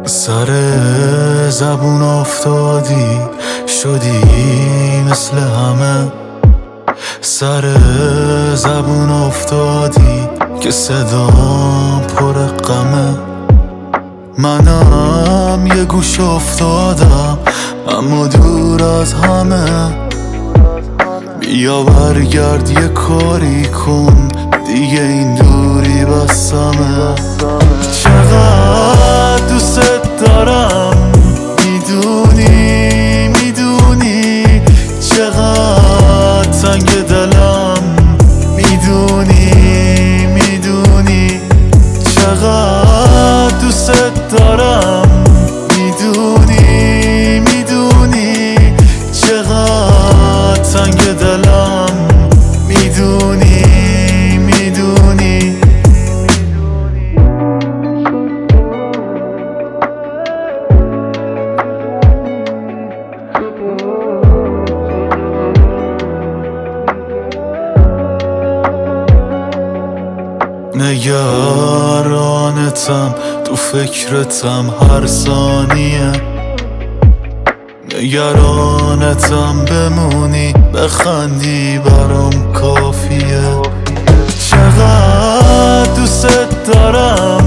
سر زبون افتادی شدی مثل همه، سر زبون افتادی که صدام پر غمه. منم یه گوش افتادم اما دور از همه. بیا برگرد یه کاری کن دیگه این دوری بسمه. چقدر دوست دارم میدونی چقدر تنگ دلم میدونی چقدر دوست دارم میدونی چقدر تنگ دلم میدونی نگرانتم تو فکرتم هر ثانیه، نگرانتم بمونی بخندی برام کافیه. چقدر دوست دارم